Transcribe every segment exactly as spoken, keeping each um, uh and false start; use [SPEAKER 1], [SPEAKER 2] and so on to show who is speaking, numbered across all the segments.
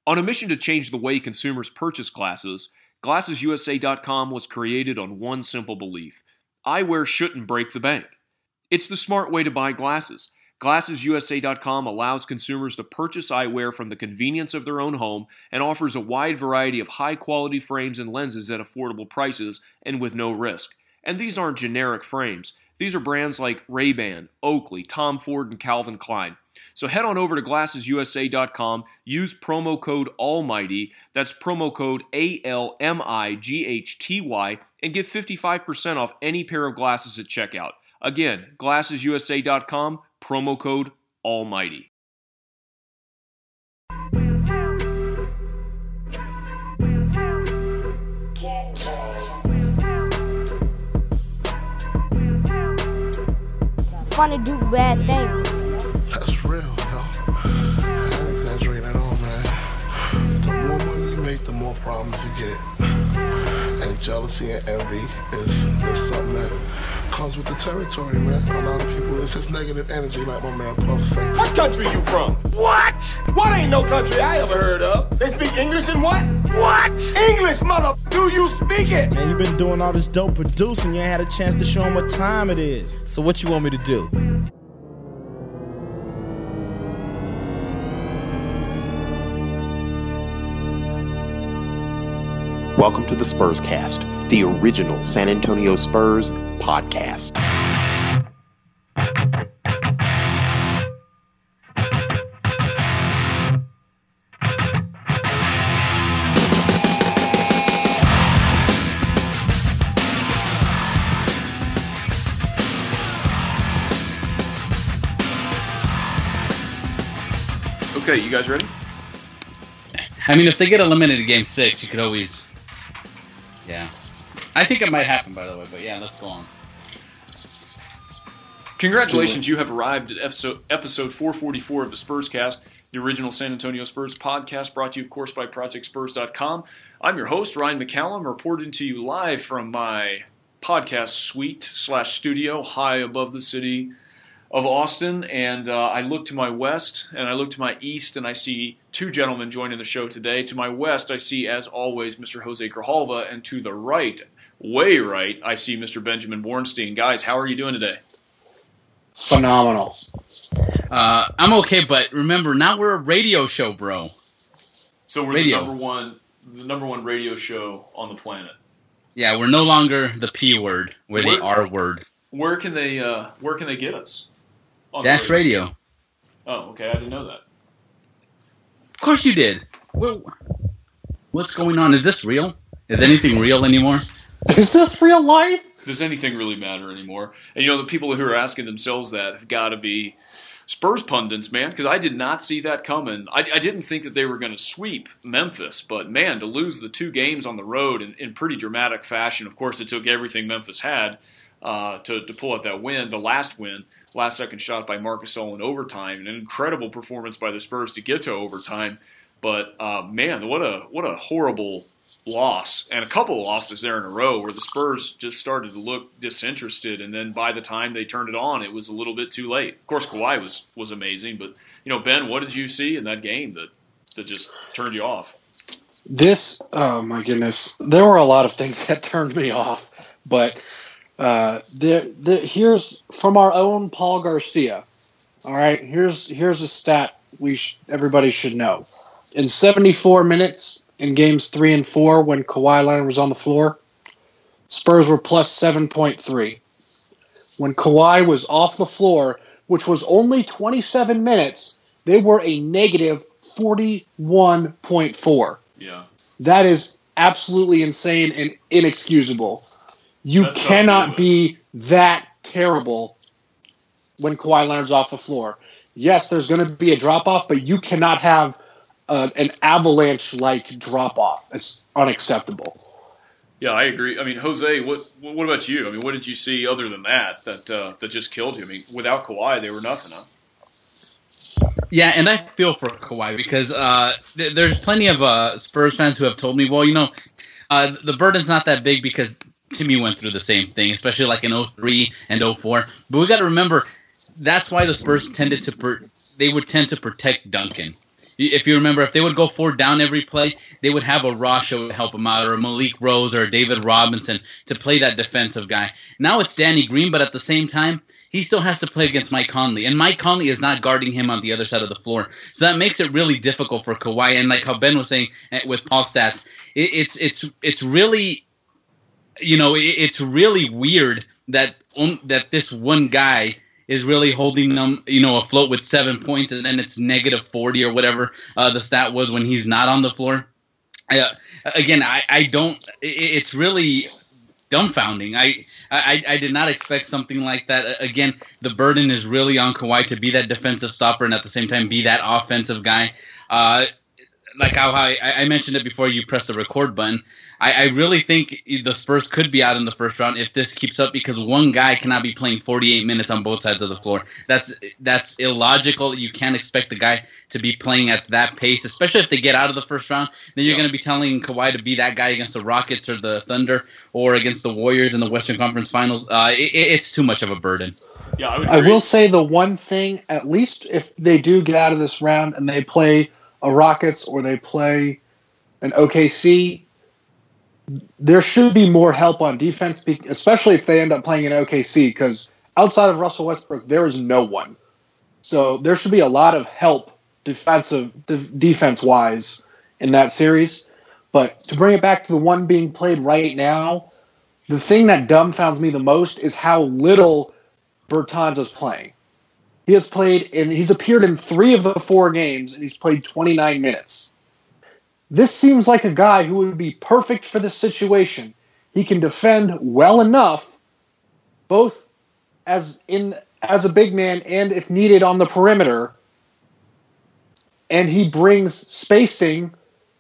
[SPEAKER 1] On a mission to change the way consumers purchase glasses, Glasses U S A dot com was created on one simple belief: eyewear shouldn't break the bank. It's the smart way to buy glasses. Glasses U S A dot com allows consumers to purchase eyewear from the convenience of their own home and offers a wide variety of high-quality frames and lenses at affordable prices and with no risk. And these aren't generic frames. These are brands like Ray-Ban, Oakley, Tom Ford, and Calvin Klein. So head on over to Glasses U S A dot com, use promo code ALMIGHTY, that's promo code A L M I G H T Y, and get fifty-five percent off any pair of glasses at checkout. Again, Glasses U S A dot com, promo code ALMIGHTY.
[SPEAKER 2] Fun to do bad things.
[SPEAKER 3] That's real, yo. I ain't exaggerating at all, man. The more money you make, the more problems you get. And jealousy and envy is, is something that comes with the territory, man. A lot of people, it's just negative energy, like my man Puff said.
[SPEAKER 4] What country you from? What? What ain't no country I ever heard of? They speak English and what? What? English, mother. Do you speak it?
[SPEAKER 5] Man, you been doing all this dope producing. You ain't had a chance to show them what time it is.
[SPEAKER 6] So what you want me to do?
[SPEAKER 7] Welcome to the Spurs Cast, the original San Antonio Spurs podcast.
[SPEAKER 1] Okay, you guys ready?
[SPEAKER 8] I mean, if they get eliminated in game six, you could always... Yeah. I think it might happen, by the way, but yeah, let's go on.
[SPEAKER 1] Congratulations, you have arrived at episode, episode four forty-four of the Spurs Cast, the original San Antonio Spurs podcast, brought to you, of course, by Project Spurs dot com. I'm your host, Ryan McCallum, reporting to you live from my podcast suite slash studio high above the city of Austin, and uh, I look to my west, and I look to my east, and I see two gentlemen joining the show today. To my west, I see, as always, Mister Jose Grijalva, and to the right, way right, I see Mister Benjamin Bornstein. Guys, how are you doing today?
[SPEAKER 9] Phenomenal.
[SPEAKER 8] Uh, I'm okay, but remember, now we're a radio show, bro.
[SPEAKER 1] So we're
[SPEAKER 8] radio.
[SPEAKER 1] the number one, the number one radio show on the planet.
[SPEAKER 8] Yeah, we're no longer the P word, we're
[SPEAKER 1] Where-
[SPEAKER 8] the R word.
[SPEAKER 1] Where can they, uh, where can they get us? On
[SPEAKER 8] Dash
[SPEAKER 1] the radio?
[SPEAKER 8] Radio.
[SPEAKER 1] Oh, okay, I didn't know that.
[SPEAKER 8] Of course you did. What, what's going on? Is this real? Is anything real anymore?
[SPEAKER 9] Is this real life?
[SPEAKER 1] Does anything really matter anymore? And you know, the people who are asking themselves that have got to be Spurs pundits, man, because I did not see that coming. I, I didn't think that they were going to sweep Memphis, but man, to lose the two games on the road in, in pretty dramatic fashion. Of course, it took everything Memphis had uh, to, to pull out that win, the last win. Last second shot by Marc Gasol in overtime. An incredible performance by the Spurs to get to overtime. But, uh, man, what a what a horrible loss. And a couple of losses there in a row where the Spurs just started to look disinterested. And then by the time they turned it on, it was a little bit too late. Of course, Kawhi was, was amazing. But, you know, Ben, what did you see in that game that, that just turned you off?
[SPEAKER 9] This, oh my goodness. There were a lot of things that turned me off. But... Uh, there, there, here's from our own Paul Garcia. All right, here's here's a stat we sh- everybody should know. In seventy-four minutes in games three and four, when Kawhi Leonard was on the floor, Spurs were plus seven point three. When Kawhi was off the floor, which was only twenty-seven minutes, they were a negative forty-one point four.
[SPEAKER 1] Yeah,
[SPEAKER 9] that is absolutely insane and inexcusable. You
[SPEAKER 1] That's
[SPEAKER 9] cannot be that terrible when Kawhi Leonard's off the floor. Yes, there's going to be a drop-off, but you cannot have uh, an avalanche-like drop-off. It's unacceptable.
[SPEAKER 1] Yeah, I agree. I mean, Jose, what what about you? I mean, what did you see other than that that uh, that just killed you? I mean, without Kawhi, they were nothing, huh?
[SPEAKER 8] Yeah, and I feel for Kawhi because uh, th- there's plenty of uh, Spurs fans who have told me, well, you know, uh, the burden's not that big because Timmy went through the same thing, especially like in oh three and oh four. But we got to remember, that's why the Spurs tended to per- they would tend to protect Duncan. if you remember, if they would go four down every play, they would have a Rasha to help them out, or a Malik Rose, or a David Robinson to play that defensive guy. Now it's Danny Green, but at the same time, he still has to play against Mike Conley, and Mike Conley is not guarding him on the other side of the floor. So that makes it really difficult for Kawhi. And like how Ben was saying with Paul Stats, it, it's it's it's really, you know, it, it's really weird that um, that this one guy is really holding them, you know, afloat with seven points, and then it's negative forty or whatever uh, the stat was when he's not on the floor. Uh, again, I, I don't. It, it's really dumbfounding. I, I I did not expect something like that. Again, the burden is really on Kawhi to be that defensive stopper and at the same time be that offensive guy. Uh, like how I, I mentioned it before you press the record button. I, I really think the Spurs could be out in the first round if this keeps up, because one guy cannot be playing forty-eight minutes on both sides of the floor. That's that's illogical. You can't expect the guy to be playing at that pace, especially if they get out of the first round. Then you're going to be telling Kawhi to be that guy against the Rockets or the Thunder or against the Warriors in the Western Conference Finals. Uh, it, it's too much of a burden.
[SPEAKER 1] Yeah, I would
[SPEAKER 9] I
[SPEAKER 1] agree.
[SPEAKER 9] will say the one thing, at least if they do get out of this round and they play a Rockets or they play an O K C, there should be more help on defense, especially if they end up playing in O K C, because outside of Russell Westbrook, there is no one. So there should be a lot of help defensive de- defense-wise in that series. But to bring it back to the one being played right now, the thing that dumbfounds me the most is how little Bertans is playing. He has played, and he's appeared in three of the four games, and he's played twenty-nine minutes. This seems like a guy who would be perfect for this situation. He can defend well enough, both as in as a big man and, if needed, on the perimeter. And he brings spacing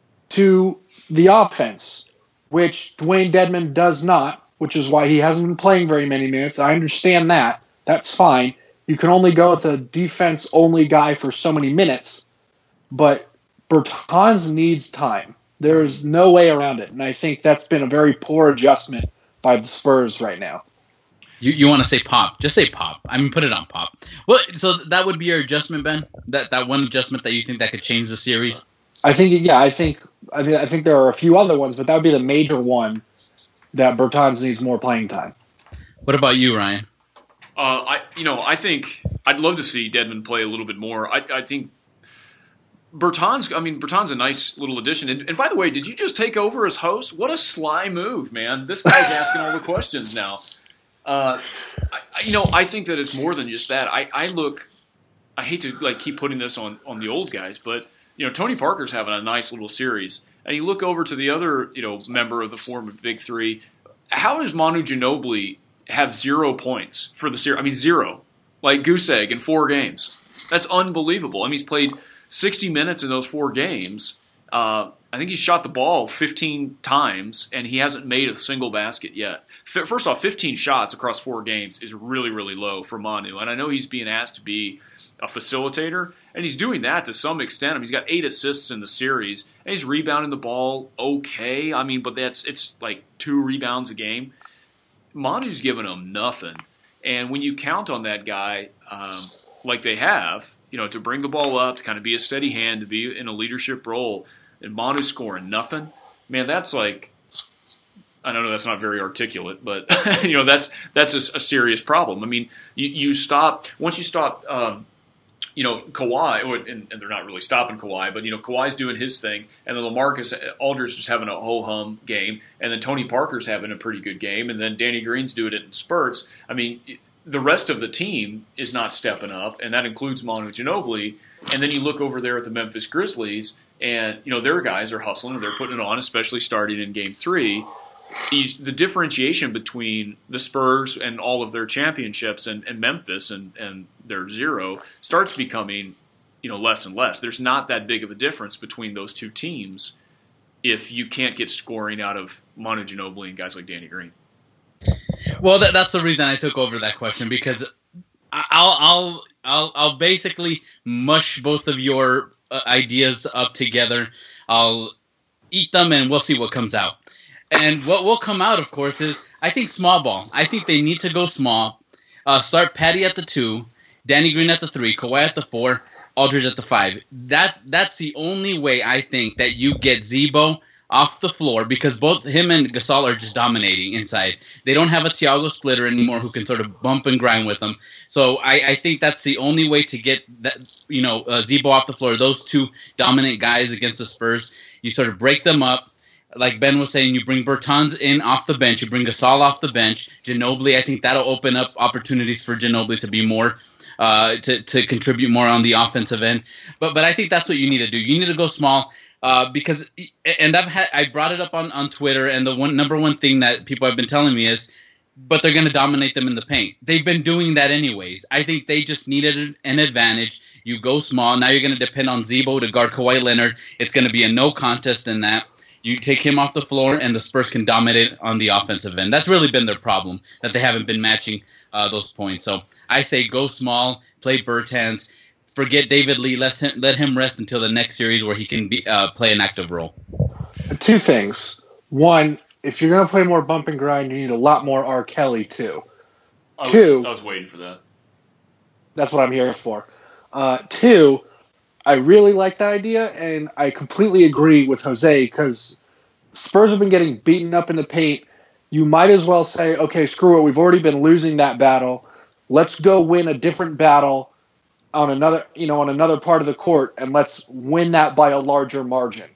[SPEAKER 9] to the offense, which Dwayne Dedmon does not, which is why he hasn't been playing very many minutes. I understand that. That's fine. You can only go with a defense-only guy for so many minutes, but Bertans needs time. There's no way around it, and I think that's been a very poor adjustment by the Spurs right now.
[SPEAKER 8] You you want to say Pop? Just say Pop. I mean, put it on Pop. Well, so that would be your adjustment, Ben? That that one adjustment that you think that could change the series?
[SPEAKER 9] I think, yeah, I think I think I think there are a few other ones, but that would be the major one, that Bertans needs more playing time.
[SPEAKER 8] What about you, Ryan?
[SPEAKER 1] Uh, I you know I think I'd love to see Dedmon play a little bit more. I I think Bertans. I mean, Bertans a nice little addition. And, and by the way, did you just take over as host? What a sly move, man! This guy's asking all the questions now. Uh, I, you know, I think that it's more than just that. I, I look. I hate to like keep putting this on on the old guys, but you know, Tony Parker's having a nice little series, and you look over to the other you know member of the former Big Three. How does Manu Ginobili have zero points for the series? I mean, zero. Like goose egg in four games. That's unbelievable. I mean, he's played sixty minutes in those four games. Uh, I think he shot the ball fifteen times, and he hasn't made a single basket yet. F- first off, fifteen shots across four games is really, really low for Manu. And I know he's being asked to be a facilitator, and he's doing that to some extent. I mean, he's got eight assists in the series, and he's rebounding the ball okay. I mean, but that's it's like two rebounds a game. Manu's giving them nothing. And when you count on that guy, um, like they have, you know, to bring the ball up, to kind of be a steady hand, to be in a leadership role, and Manu scoring nothing, man, that's like, I don't know, that's not very articulate, but, you know, that's that's a, a serious problem. I mean, you, you stop, once you stop, um, you know, Kawhi, or, and, and they're not really stopping Kawhi, but, you know, Kawhi's doing his thing, and then LaMarcus Aldridge just having a ho-hum game, and then Tony Parker's having a pretty good game, and then Danny Green's doing it in spurts. I mean, the rest of the team is not stepping up, and that includes Manu Ginobili, and then you look over there at the Memphis Grizzlies, and, you know, their guys are hustling, and they're putting it on, especially starting in Game three. He's, the differentiation between the Spurs and all of their championships and, and Memphis and, and their zero starts becoming, you know, less and less. There's not that big of a difference between those two teams if you can't get scoring out of Manu Ginobili and guys like Danny Green.
[SPEAKER 8] Well, that, that's the reason I took over that question, because I'll I'll I'll, I'll basically mush both of your uh, ideas up together. I'll eat them, and we'll see what comes out. And what will come out, of course, is I think small ball. I think they need to go small. Uh, start Patty at the two, Danny Green at the three, Kawhi at the four. Aldridge at the five. That that's the only way I think that you get Z-Bo off the floor, because both him and Gasol are just dominating inside. They don't have a Thiago Splitter anymore who can sort of bump and grind with them. So I, I think that's the only way to get that, you know, uh, Z-Bo off the floor. Those two dominant guys against the Spurs, you sort of break them up. Like Ben was saying, you bring Bertans in off the bench. You bring Gasol off the bench. Ginobili, I think that'll open up opportunities for Ginobili to be more, uh, to to contribute more on the offensive end. But but I think that's what you need to do. You need to go small. Uh, because, and I've had, I brought it up on, on Twitter, and the one number one thing that people have been telling me is, but they're going to dominate them in the paint. They've been doing that anyways. I think they just needed an advantage. You go small. Now you're going to depend on Z-Bo to guard Kawhi Leonard. It's going to be a no contest in that. You take him off the floor, and the Spurs can dominate on the offensive end. That's really been their problem, that they haven't been matching uh, those points. So I say go small, play Bertans. Forget David Lee. Let him, let him rest until the next series where he can be, uh, play an active role.
[SPEAKER 9] Two things. One, if you're going to play more bump and grind, you need a lot more R. Kelly, too.
[SPEAKER 1] I was,
[SPEAKER 9] two,
[SPEAKER 1] I was waiting for that.
[SPEAKER 9] That's what I'm here for. Uh, two, I really like that idea, and I completely agree with Jose, because Spurs have been getting beaten up in the paint. You might as well say, okay, screw it. We've already been losing that battle. Let's go win a different battle on another, you know, on another part of the court, and let's win that by a larger margin.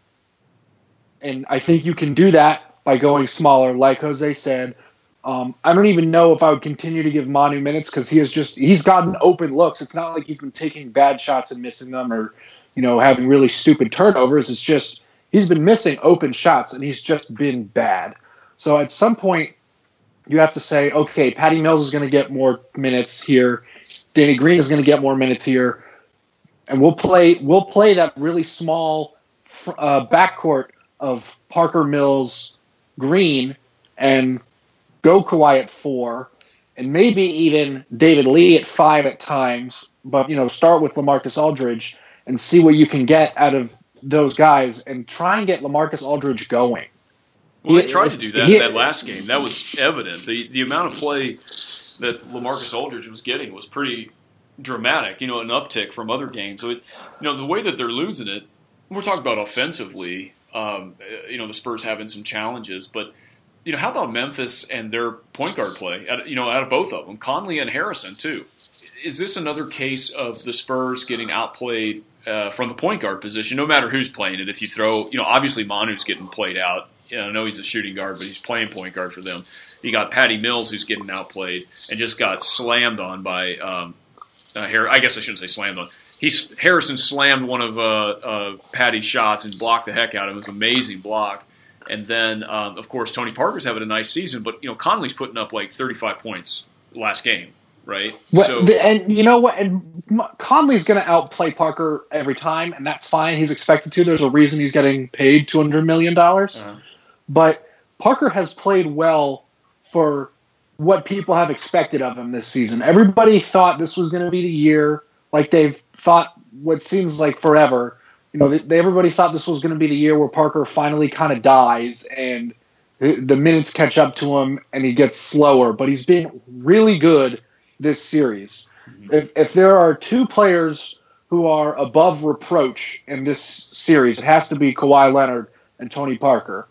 [SPEAKER 9] And I think you can do that by going smaller, like Jose said. Um, I don't even know if I would continue to give Manu minutes, because he has just he's gotten open looks. It's not like he's been taking bad shots and missing them, or you know having really stupid turnovers. It's just he's been missing open shots, and he's just been bad. So at some point, you have to say, okay, Patty Mills is going to get more minutes here. Danny Green is going to get more minutes here, and we'll play. We'll play that really small uh, backcourt of Parker, Mills, Green, and go Kawhi at four, and maybe even David Lee at five at times. But you know, start with LaMarcus Aldridge and see what you can get out of those guys, and try and get LaMarcus Aldridge going.
[SPEAKER 1] Well, they tried to do that
[SPEAKER 9] he,
[SPEAKER 1] in that last game. That was evident. The the amount of play that LaMarcus Aldridge was getting was pretty dramatic, you know, an uptick from other games. So, it, you know, the way that they're losing it, we're talking about offensively, um, you know, the Spurs having some challenges. But, you know, how about Memphis and their point guard play, you know, out of both of them, Conley and Harrison, too? Is this another case of the Spurs getting outplayed uh, from the point guard position, no matter who's playing it? If you throw, you know, obviously Manu's getting played out. You know, I know he's a shooting guard, but he's playing point guard for them. You got Patty Mills, who's getting outplayed and just got slammed on by um, uh, Har- I guess I shouldn't say slammed on. He's Harrison slammed one of uh, uh, Patty's shots and blocked the heck out of him. It was an amazing block. And then, um, of course, Tony Parker's having a nice season, but you know, Conley's putting up like thirty-five points last game, right?
[SPEAKER 9] Well,
[SPEAKER 1] so,
[SPEAKER 9] the, and you know what? And Conley's going to outplay Parker every time, and that's fine. He's expected to. There's a reason he's getting paid two hundred million dollars. Uh-huh. But Parker has played well for what people have expected of him this season. Everybody thought this was going to be the year, like they've thought what seems like forever. You know, they, everybody thought this was going to be the year where Parker finally kind of dies and the, the minutes catch up to him and he gets slower. But he's been really good this series. Mm-hmm. If, if there are two players who are above reproach in this series, it has to be Kawhi Leonard and Tony Parker.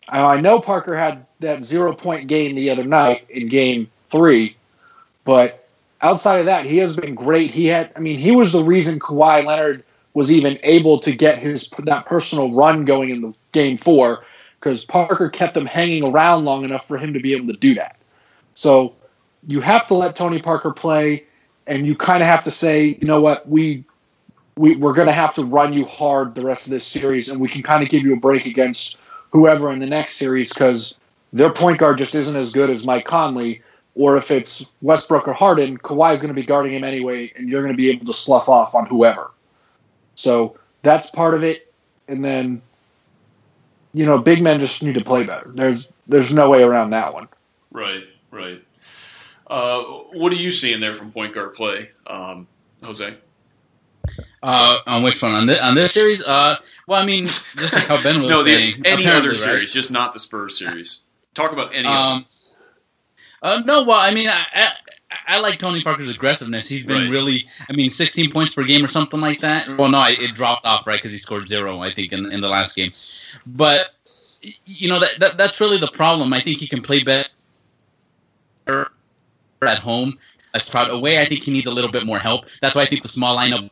[SPEAKER 9] I know Parker had that zero-point game the other night in Game Three, but outside of that, he has been great. He had, I mean, he was the reason Kawhi Leonard was even able to get his that personal run going in the Game Four, because Parker kept him hanging around long enough for him to be able to do that. So you have to let Tony Parker play, and you kind of have to say, you know what, we we we're going to have to run you hard the rest of this series, and we can kind of give you a break against whoever in the next series, because their point guard just isn't as good as Mike Conley. Or if it's Westbrook or Harden, Kawhi's going to be guarding him anyway, and you're going to be able to slough off on whoever. So that's part of it. And then, you know, big men just need to play better. There's there's no way around that one.
[SPEAKER 1] Right, right. Uh, what are you seeing there from point guard play, um, Jose?
[SPEAKER 8] Uh, on which one? On this, on this series? Uh, well, I mean, just like how Ben was
[SPEAKER 1] no,
[SPEAKER 8] saying.
[SPEAKER 1] The, any other
[SPEAKER 8] right?
[SPEAKER 1] series, just not the Spurs series. Talk about any
[SPEAKER 8] um,
[SPEAKER 1] of them.
[SPEAKER 8] Uh, no, well, I mean, I, I like Tony Parker's aggressiveness. He's been
[SPEAKER 1] Right.
[SPEAKER 8] really, I mean, sixteen points per game or something like that. Well, no, it dropped off, right, because he scored zero, I think, in, in the last game. But, you know, that, that that's really the problem. I think he can play better at home. As proud away, I think he needs a little bit more help. That's why I think the small lineup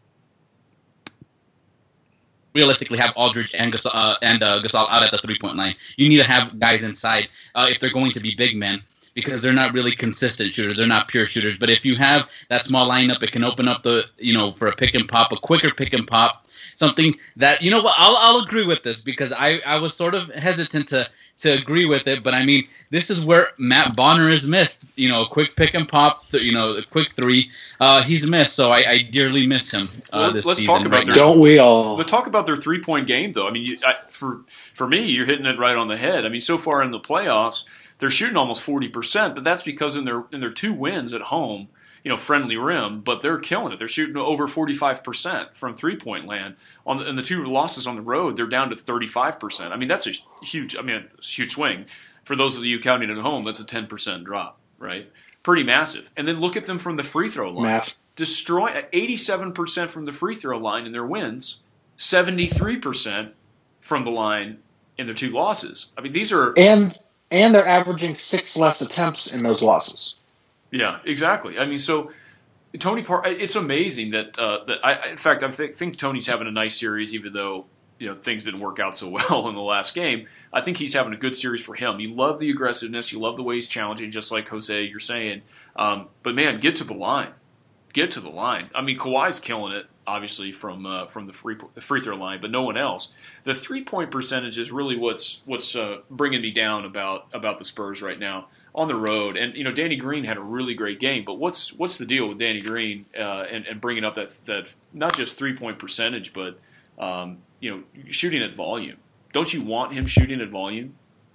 [SPEAKER 8] realistically have Aldridge and Gasol, uh, and uh, Gasol out at the three-point line. You need to have guys inside uh, if they're going to be big men, because they're not really consistent shooters. They're not pure shooters. But if you have that small lineup, it can open up the, you know, for a pick and pop, a quicker pick and pop, something that, you know what, I'll I'll agree with this, because I, I was sort of hesitant to, to agree with it. But I mean, this is where Matt Bonner is missed. You know, a quick pick and pop, you know, a quick three. Uh, he's missed, so I, I dearly miss him uh,
[SPEAKER 1] Well,
[SPEAKER 8] this
[SPEAKER 1] let's
[SPEAKER 8] season.
[SPEAKER 1] talk about
[SPEAKER 8] right
[SPEAKER 1] their-
[SPEAKER 8] now.
[SPEAKER 9] Don't we all?
[SPEAKER 1] But talk about their three-point game, though. I mean, you, I, for for me, you're hitting it right on the head. I mean, so far in the playoffs, they're shooting almost forty percent, but that's because in their in their two wins at home, you know, friendly rim, but they're killing it. They're shooting over forty-five percent from three-point land. On the, and the two losses on the road, they're down to thirty-five percent. I mean, that's a huge, I mean, a huge swing. For those of you counting at home, that's a ten percent drop, right? Pretty massive. And then look at them from the free throw line.
[SPEAKER 9] Math.
[SPEAKER 1] Destroy eighty-seven percent from the free throw line in their wins, seventy-three percent from the line in their two losses. I mean, these are
[SPEAKER 9] And and they're averaging six less attempts in those losses.
[SPEAKER 1] yeah, exactly. I mean, so Tony Parker, it's amazing that uh, that I, in fact, I think, think Tony's having a nice series, even though you know things didn't work out so well in the last game. I think he's having a good series for him. You love the aggressiveness, you love the way he's challenging, just like Jose, you're saying. Um, but man, get to the line, get to the line. I mean, Kawhi's killing it, obviously from uh, from the free free throw line, but no one else. The three point percentage is really what's what's uh, bringing me down about about the Spurs right now on the road. And you know, Danny Green had a really great game, but what's what's the deal with Danny Green uh, and, and bringing up that that not just three point percentage, but um, you know, shooting at volume? Don't you want him shooting at volume?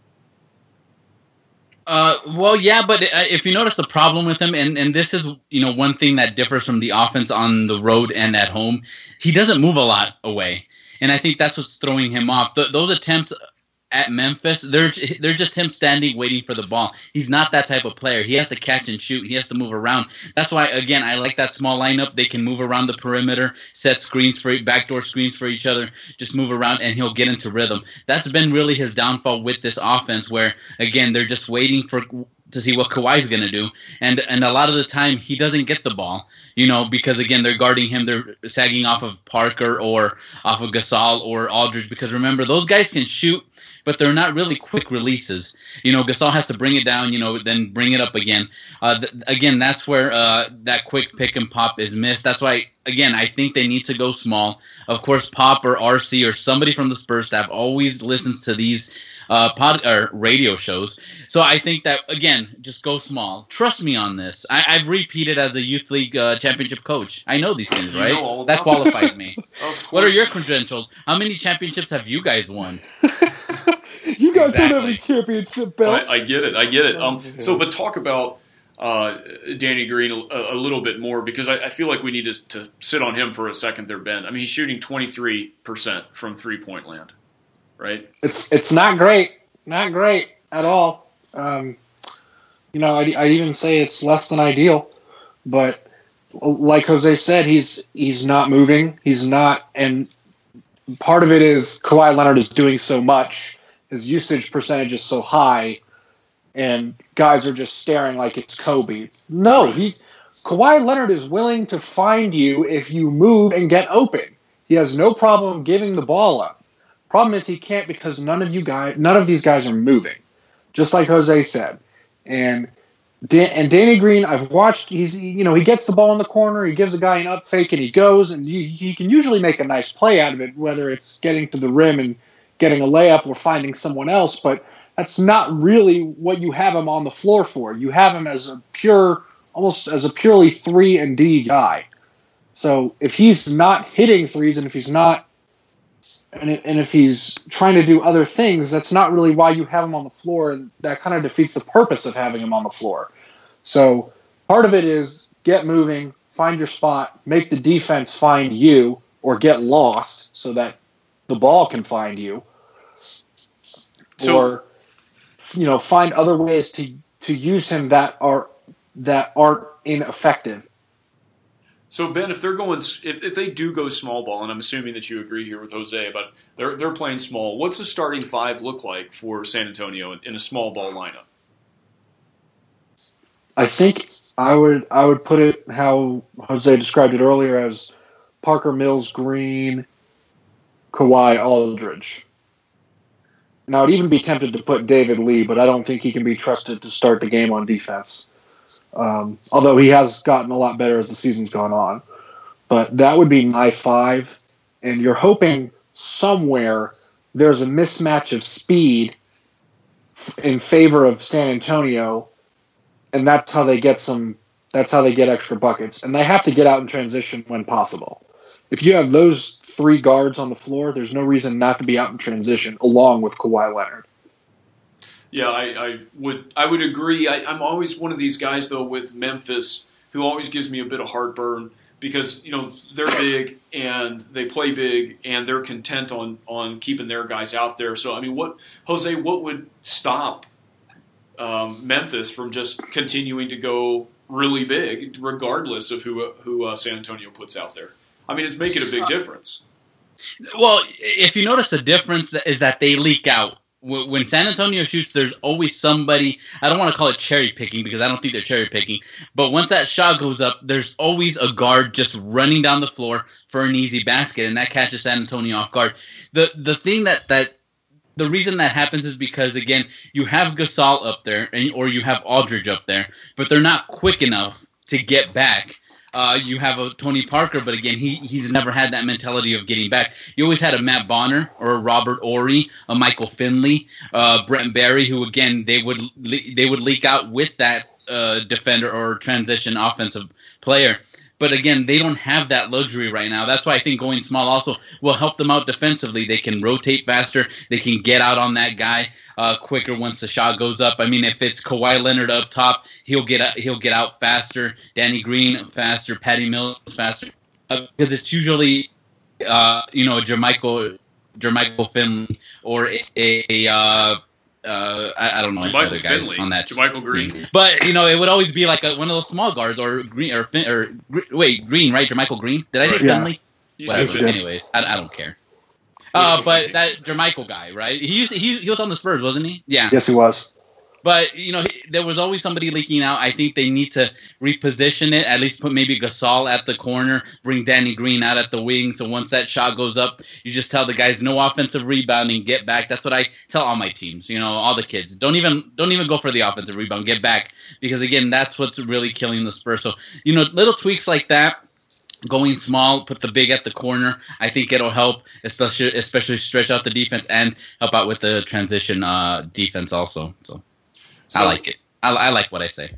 [SPEAKER 8] Uh, well, yeah, but if you notice the problem with him, and, and this is, you know, one thing that differs from the offense on the road and at home, he doesn't move a lot away. And I think that's what's throwing him off. The, those attempts at Memphis, they're, they're just him standing waiting for the ball. He's not that type of player. He has to catch and shoot. He has to move around. That's why, again, I like that small lineup. They can move around the perimeter, set screens for backdoor screens for each other, just move around, and he'll get into rhythm. That's been really his downfall with this offense, where, again, they're just waiting for to see what Kawhi's going to do. And and a lot of the time, he doesn't get the ball, you know, because, again, they're guarding him. They're sagging off of Parker or off of Gasol or Aldridge, because, remember, those guys can shoot, but they're not really quick releases. You know, Gasol has to bring it down, you know, then bring it up again. Uh, th- again, that's where uh, that quick pick and pop is missed. That's why, again, I think they need to go small. Of course, Pop or R C or somebody from the Spurs staff always listens to these uh, pod or radio shows. So I think that, again, just go small. Trust me on this. I- I've repeated as a youth league uh, championship coach. I know these things,
[SPEAKER 1] You
[SPEAKER 8] right?
[SPEAKER 1] know all
[SPEAKER 8] That
[SPEAKER 1] about
[SPEAKER 8] qualifies me.
[SPEAKER 1] Of
[SPEAKER 8] What are
[SPEAKER 1] course.
[SPEAKER 8] your credentials? How many championships have you guys won?
[SPEAKER 9] You guys don't have
[SPEAKER 8] Exactly.
[SPEAKER 9] any championship belts.
[SPEAKER 1] I, I get it. I get it. Um, so, but talk about uh, Danny Green a, a little bit more, because I, I feel like we need to, to sit on him for a second there, Ben. I mean, he's shooting twenty-three percent from three-point land, right?
[SPEAKER 9] It's it's not great, not great at all. Um, you know, I I even say it's less than ideal, but like Jose said, he's he's not moving. He's not, and part of it is Kawhi Leonard is doing so much. His usage percentage is so high, and guys are just staring like it's Kobe. No, he Kawhi Leonard is willing to find you if you move and get open. He has no problem giving the ball up. Problem is he can't, because none of you guys, none of these guys are moving, just like Jose said. And Dan, and Danny Green, I've watched. He's you know he gets the ball in the corner, he gives a guy an up fake, and he goes, and he, he can usually make a nice play out of it, whether it's getting to the rim and getting a layup or finding someone else. But that's not really what you have him on the floor for. You have him as a pure, almost as a purely three and D guy. So if he's not hitting threes, and if he's not, and and if he's trying to do other things, that's not really why you have him on the floor, and that kind of defeats the purpose of having him on the floor. So part of it is get moving, find your spot, make the defense find you, or get lost so that the ball can find you,
[SPEAKER 1] So-
[SPEAKER 9] or you know find other ways to to use him that are that aren't ineffective.
[SPEAKER 1] So Ben, if they're going, if, if they do go small ball, and I'm assuming that you agree here with Jose, but they're they're playing small, what's the starting five look like for San Antonio in, in a small ball lineup?
[SPEAKER 9] I think I would I would put it how Jose described it earlier as Parker Mills, Green, Kawhi, Aldridge. Now I'd even be tempted to put David Lee, but I don't think he can be trusted to start the game on defense. Um, although he has gotten a lot better as the season's gone on. But that would be my five. And you're hoping somewhere there's a mismatch of speed in favor of San Antonio, and that's how they get some that's how they get extra buckets. And they have to get out in transition when possible. If you have those three guards on the floor, there's no reason not to be out in transition along with Kawhi Leonard.
[SPEAKER 1] Yeah, I, I would I would agree. I, I'm always one of these guys, though, with Memphis who always gives me a bit of heartburn because, you know, they're big and they play big and they're content on, on keeping their guys out there. So, I mean, what Jose, what would stop um, Memphis from just continuing to go really big regardless of who, who uh, San Antonio puts out there? I mean, it's making a big difference.
[SPEAKER 8] Well, if you notice the difference is that they leak out. When San Antonio shoots, there's always somebody, I don't want to call it cherry picking because I don't think they're cherry picking, but once that shot goes up, there's always a guard just running down the floor for an easy basket, and that catches San Antonio off guard. The the thing that, that the reason that happens is because, again, you have Gasol up there, and, or you have Aldridge up there, but they're not quick enough to get back. Uh, you have a Tony Parker, but again, he he's never had that mentality of getting back. You always had a Matt Bonner or a Robert Horry, a Michael Finley, uh, Brent Barry, who again they would le- they would leak out with that uh, defender or transition offensive player. But again, they don't have that luxury right now. That's why I think going small also will help them out defensively. They can rotate faster. They can get out on that guy uh, quicker once the shot goes up. I mean, if it's Kawhi Leonard up top, he'll get out, he'll get out faster. Danny Green faster. Patty Mills faster. Uh, because it's usually, uh, you know, Jermichael, Jermichael Finley or a, a uh, Uh, I, I don't know any other guys
[SPEAKER 1] Finley,
[SPEAKER 8] on that.
[SPEAKER 1] Jermichael Green,
[SPEAKER 8] but you know it would always be like a, one of those small guards or Green or Fin, or wait Green right? Jermichael Green. Did I say
[SPEAKER 9] yeah.
[SPEAKER 8] Finley? Whatever. Anyways, I, I don't care. Uh, but that Jermichael guy, right? He used to, he he was on the Spurs, wasn't he? Yeah.
[SPEAKER 9] Yes, he was.
[SPEAKER 8] But, you know, he, there was always somebody leaking out. I think they need to reposition it, at least put maybe Gasol at the corner, bring Danny Green out at the wing. So once that shot goes up, you just tell the guys no offensive rebounding, get back. That's what I tell all my teams, you know, all the kids. Don't even don't even go for the offensive rebound, get back. Because, again, that's what's really killing the Spurs. So, you know, little tweaks like that. Going small, put the big at the corner. I think it'll help, especially especially stretch out the defense and help out with the transition uh, defense also. So. So, I like it. I, I like what I say.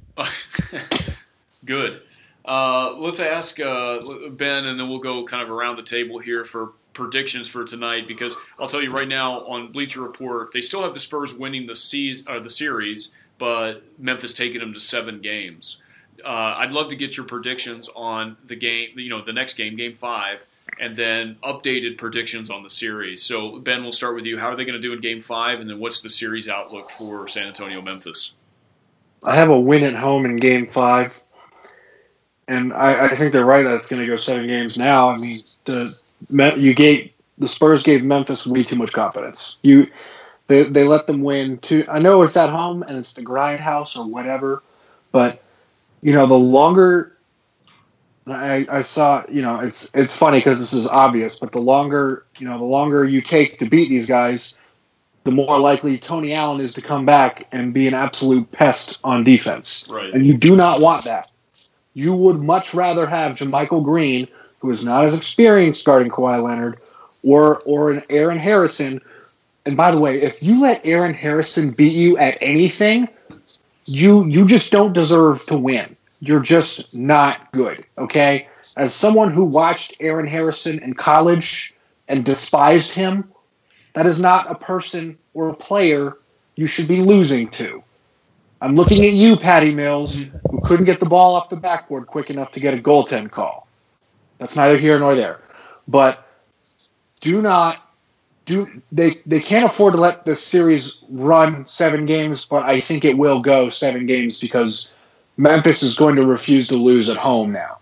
[SPEAKER 1] Good. Uh, let's ask uh, Ben, and then we'll go kind of around the table here for predictions for tonight. Because I'll tell you right now, on Bleacher Report, they still have the Spurs winning the season, or the series, but Memphis taking them to seven games. Uh, I'd love to get your predictions on the game. You know, the next game, Game Five. And then updated predictions on the series. So, Ben, we'll start with you. How are they going to do in Game five, and then what's the series outlook for San Antonio-Memphis?
[SPEAKER 9] I have a win at home in Game five, and I, I think they're right that it's going to go seven games now. I mean, the you gave the Spurs gave Memphis way too much confidence. You, they they let them win. Two, I know it's at home, and it's the grindhouse or whatever, but, you know, the longer – I, I saw, you know, it's it's funny because this is obvious, but the longer, you know, the longer you take to beat these guys, the more likely Tony Allen is to come back and be an absolute pest on defense.
[SPEAKER 1] Right.
[SPEAKER 9] And you do not want that. You would much rather have Jermichael Green, who is not as experienced starting Kawhi Leonard, or or an Aaron Harrison. And by the way, if you let Aaron Harrison beat you at anything, you you just don't deserve to win. You're just not good, okay? As someone who watched Aaron Harrison in college and despised him, that is not a person or a player you should be losing to. I'm looking at you, Patty Mills, who couldn't get the ball off the backboard quick enough to get a goaltend call. That's neither here nor there. But do not do they they can't afford to let this series run seven games, but I think it will go seven games because Memphis is going to refuse to lose at home now.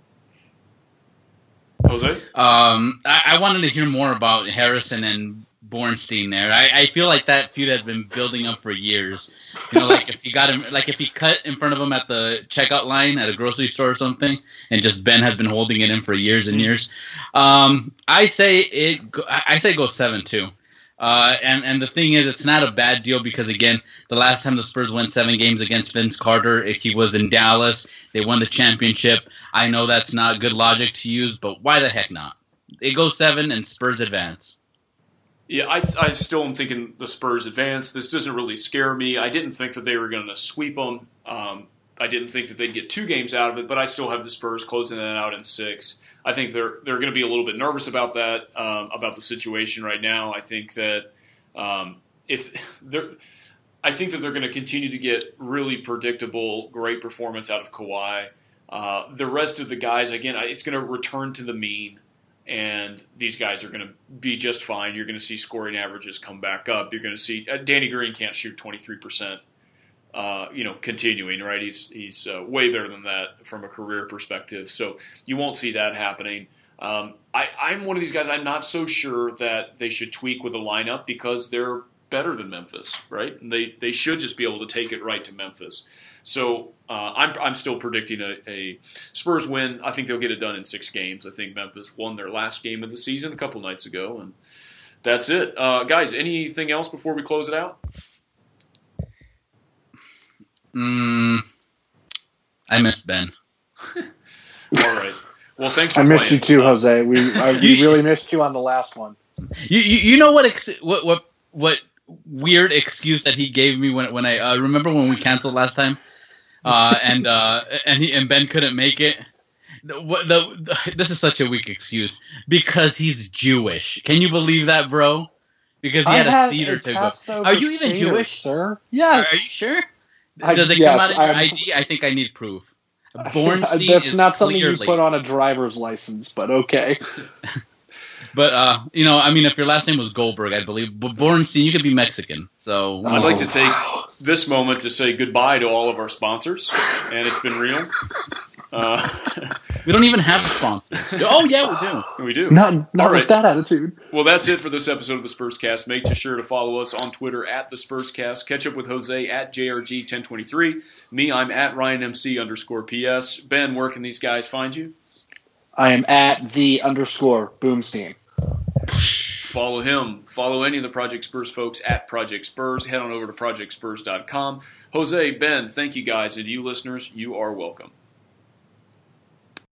[SPEAKER 1] Jose?
[SPEAKER 8] Um, I, I wanted to hear more about Harrison and Bornstein there. I, I feel like that feud has been building up for years. You know, like if you got him, like if he cut in front of him at the checkout line at a grocery store or something, and just Ben has been holding it in for years and years. Um, I say it. I say go seven two. Uh, and, and the thing is, it's not a bad deal because, again, the last time the Spurs won seven games against Vince Carter, he was in Dallas. They won the championship. I know that's not good logic to use, but why the heck not? They go seven and Spurs advance.
[SPEAKER 1] Yeah, I, I still am thinking the Spurs advance. This doesn't really scare me. I didn't think that they were going to sweep them. Um, I didn't think that they'd get two games out of it, but I still have the Spurs closing that out in six. I think they're they're going to be a little bit nervous about that, um, about the situation right now. I think that um, if they're, I think that they're going to continue to get really predictable, great performance out of Kawhi. Uh, the rest of the guys, again, it's going to return to the mean, and these guys are going to be just fine. You're going to see scoring averages come back up. You're going to see uh, Danny Green can't shoot twenty-three percent. Uh, you know, continuing, right? He's he's uh, way better than that from a career perspective. So you won't see that happening. Um, I, I'm one of these guys, I'm not so sure that they should tweak with the lineup because they're better than Memphis, right? And they, they should just be able to take it right to Memphis. So uh, I'm I'm still predicting a, a Spurs win. I think they'll get it done in six games. I think Memphis won their last game of the season a couple nights ago, and that's it. Uh, guys, anything else before we close it out?
[SPEAKER 8] Mm, I miss Ben.
[SPEAKER 1] All right. Well, thanks for
[SPEAKER 9] I missed
[SPEAKER 1] playing.
[SPEAKER 9] you too, Jose. We I, we really missed you on the last one.
[SPEAKER 8] You you, you know what, ex- what what what weird excuse that he gave me when when I uh, remember when we canceled last time, uh, and uh, and he and Ben couldn't make it. The, what, the, the this is such a weak excuse because he's Jewish. Can you believe that, bro? Because he
[SPEAKER 9] I
[SPEAKER 8] had a
[SPEAKER 9] have
[SPEAKER 8] Seder
[SPEAKER 9] a
[SPEAKER 8] to go.
[SPEAKER 9] Passover
[SPEAKER 8] Are you even
[SPEAKER 9] Seder,
[SPEAKER 8] Jewish,
[SPEAKER 9] sir?
[SPEAKER 8] Are,
[SPEAKER 9] Yes.
[SPEAKER 8] are you sure?
[SPEAKER 9] I-
[SPEAKER 8] Does it
[SPEAKER 9] yes,
[SPEAKER 8] come out of your
[SPEAKER 9] I'm-
[SPEAKER 8] I D? I think I need proof. Bornstein
[SPEAKER 9] That's
[SPEAKER 8] is
[SPEAKER 9] not something
[SPEAKER 8] clearly,
[SPEAKER 9] you put on a driver's license, but okay.
[SPEAKER 8] But uh, you know, I mean, if your last name was Goldberg, I believe, but Bornstein, you could be Mexican. So
[SPEAKER 1] I'd like to take this moment to say goodbye to all of our sponsors, and it's been real. Uh,
[SPEAKER 8] we don't even have sponsors. Oh yeah, we do.
[SPEAKER 1] we do.
[SPEAKER 9] Not not
[SPEAKER 1] All
[SPEAKER 9] with
[SPEAKER 1] right.
[SPEAKER 9] that attitude.
[SPEAKER 1] Well, that's it for this episode of the Spurscast. Make sure to follow us on Twitter at the Spurscast. Catch up with Jose at J R G ten twenty-three. Me, I'm at RyanMC underscore PS. Ben, where can these guys find you?
[SPEAKER 9] I am at the underscore Boomstein.
[SPEAKER 1] Follow him. Follow any of the Project Spurs folks at Project Spurs. Head on over to project spurs dot com. Jose, Ben, thank you guys. And to you listeners, you are welcome.